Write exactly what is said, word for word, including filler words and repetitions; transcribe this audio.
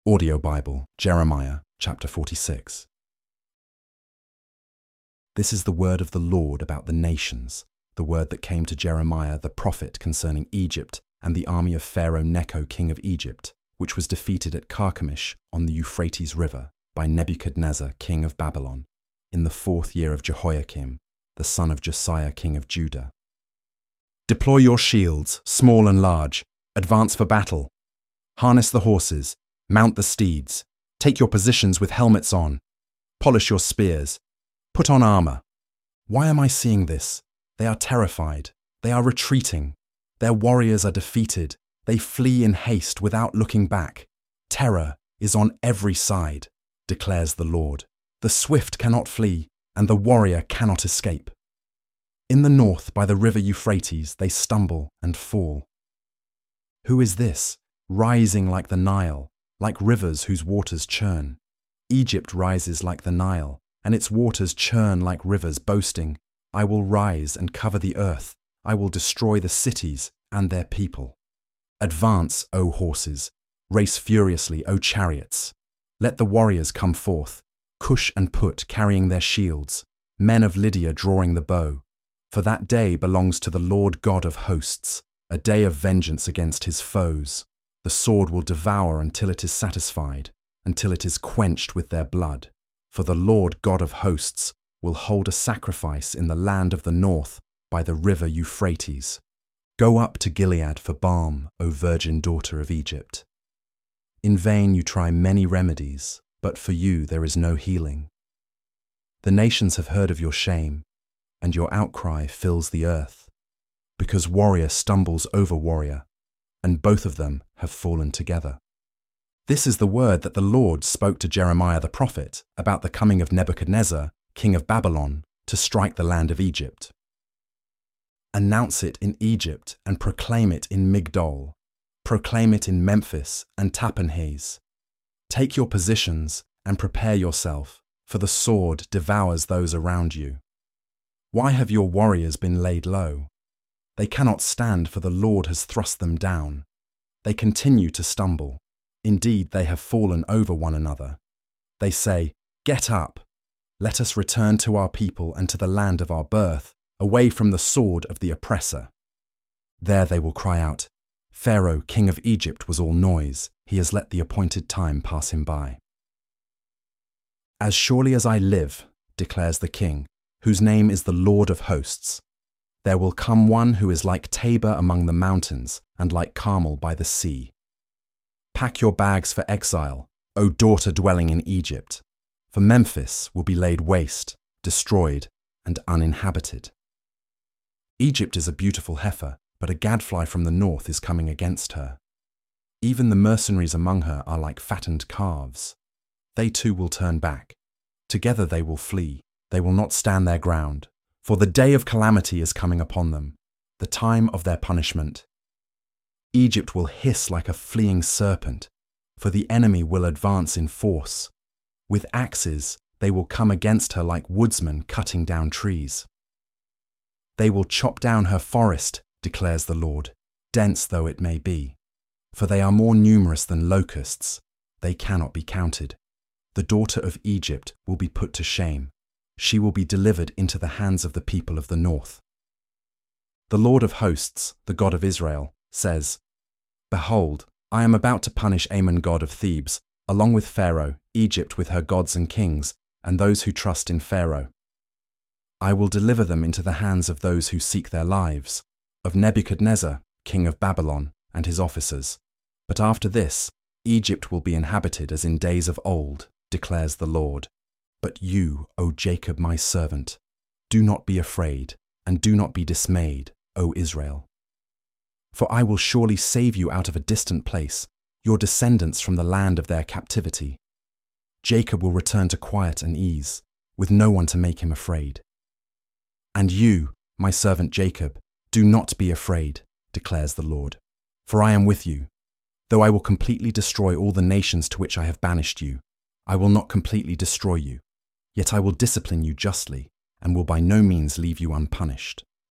Audio Bible, Jeremiah chapter forty-six. This is the word of the Lord about the nations, the word that came to Jeremiah the prophet concerning Egypt and the army of Pharaoh Necho king of Egypt, which was defeated at Carchemish on the Euphrates River by Nebuchadnezzar king of Babylon, in the fourth year of Jehoiakim, the son of Josiah king of Judah. Deploy your shields, small and large, advance for battle. Harness the horses, mount the steeds, take your positions with helmets on, polish your spears, put on armor. Why am I seeing this? They are terrified, they are retreating, their warriors are defeated, they flee in haste without looking back. Terror is on every side, declares the Lord. The swift cannot flee, and the warrior cannot escape. In the north by the river Euphrates they stumble and fall. Who is this, rising like the Nile, like rivers whose waters churn? Egypt rises like the Nile, and its waters churn like rivers, boasting, I will rise and cover the earth, I will destroy the cities and their people. Advance, O horses, race furiously, O chariots. Let the warriors come forth, Cush and Put carrying their shields, men of Lydia drawing the bow. For that day belongs to the Lord God of hosts, a day of vengeance against his foes. The sword will devour until it is satisfied, until it is quenched with their blood. For the Lord God of hosts will hold a sacrifice in the land of the north by the river Euphrates. Go up to Gilead for balm, O virgin daughter of Egypt. In vain you try many remedies, but for you there is no healing. The nations have heard of your shame, and your outcry fills the earth, because warrior stumbles over warrior, and both of them have fallen together. This is the word that the Lord spoke to Jeremiah the prophet about the coming of Nebuchadnezzar, king of Babylon, to strike the land of Egypt. Announce it in Egypt and proclaim it in Migdol. Proclaim it in Memphis and Tahpanhes. Take your positions and prepare yourself, for the sword devours those around you. Why have your warriors been laid low? They cannot stand, for the Lord has thrust them down. They continue to stumble. Indeed, they have fallen over one another. They say, Get up! Let us return to our people and to the land of our birth, away from the sword of the oppressor. There they will cry out, Pharaoh, king of Egypt, was all noise. He has let the appointed time pass him by. As surely as I live, declares the King, whose name is the Lord of hosts, there will come one who is like Tabor among the mountains and like Carmel by the sea. Pack your bags for exile, O daughter dwelling in Egypt, for Memphis will be laid waste, destroyed, and uninhabited. Egypt is a beautiful heifer, but a gadfly from the north is coming against her. Even the mercenaries among her are like fattened calves. They too will turn back. Together they will flee. They will not stand their ground. For the day of calamity is coming upon them, the time of their punishment. Egypt will hiss like a fleeing serpent, for the enemy will advance in force. With axes they will come against her like woodsmen cutting down trees. They will chop down her forest, declares the Lord, dense though it may be. For they are more numerous than locusts, they cannot be counted. The daughter of Egypt will be put to shame. She will be delivered into the hands of the people of the north. The Lord of hosts, the God of Israel, says, Behold, I am about to punish Ammon god of Thebes, along with Pharaoh, Egypt with her gods and kings, and those who trust in Pharaoh. I will deliver them into the hands of those who seek their lives, of Nebuchadnezzar, king of Babylon, and his officers. But after this, Egypt will be inhabited as in days of old, declares the Lord. But you, O Jacob my servant, do not be afraid, and do not be dismayed, O Israel. For I will surely save you out of a distant place, your descendants from the land of their captivity. Jacob will return to quiet and ease, with no one to make him afraid. And you, my servant Jacob, do not be afraid, declares the Lord, for I am with you. Though I will completely destroy all the nations to which I have banished you, I will not completely destroy you. Yet I will discipline you justly, and will by no means leave you unpunished.